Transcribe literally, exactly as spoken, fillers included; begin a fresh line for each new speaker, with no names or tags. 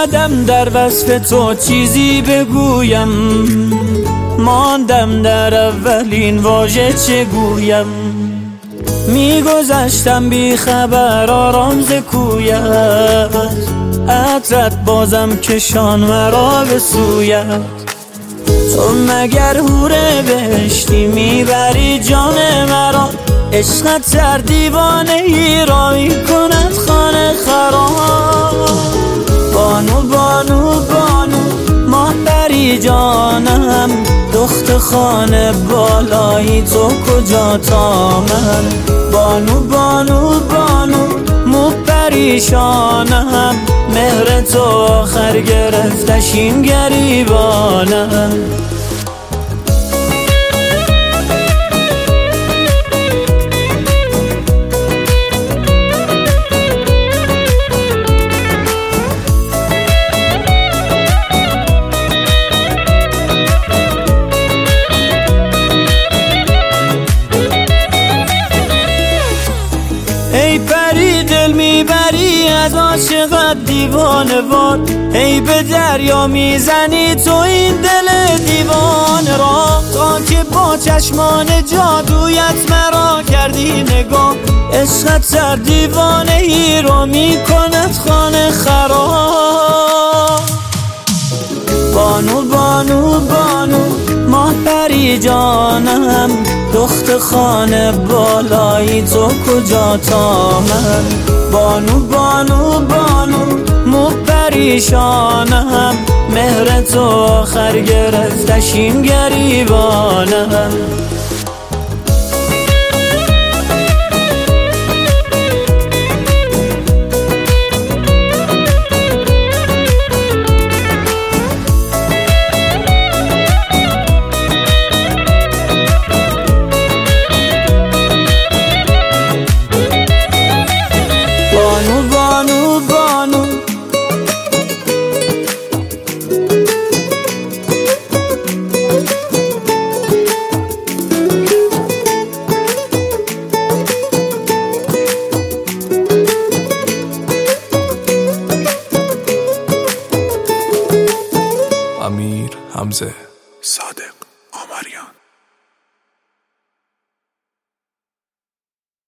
یادم در وصف تو چیزی بگویم، ماندم در اولین واژه چه گویم. میگذشتم بی خبر آرام ز کویت، عطرت بازم کشان مرا به سویت. تو مگر حور بهشتی میبری جان مرا، عشقت در دیوانه ای رایی کند خانه خراب. بانو بانو بانو ماه پری جانم، دخت خانه بالایی تو کجا تا من. بانو بانو بانو مو پریشانم، مهر تو آخر گرفتش این گریبانم. ای پری دل میبری از عاشقت دیوانه وار، ای به دریا میزنی تو این دل دیوانه را. تا که با چشمان جادویت مرا کردی نگاه، عشقت در دیوانه ای رو میکند خانه خراب. بانو بانو بانو ماه پری جانم، دخت خانه بالایی تو کجا تا من. بانو بانو بانو مو پریشانم، مهر تو آخر گرفتش این گریبانم. بانو بانو بانو
امیر حمزه صادق.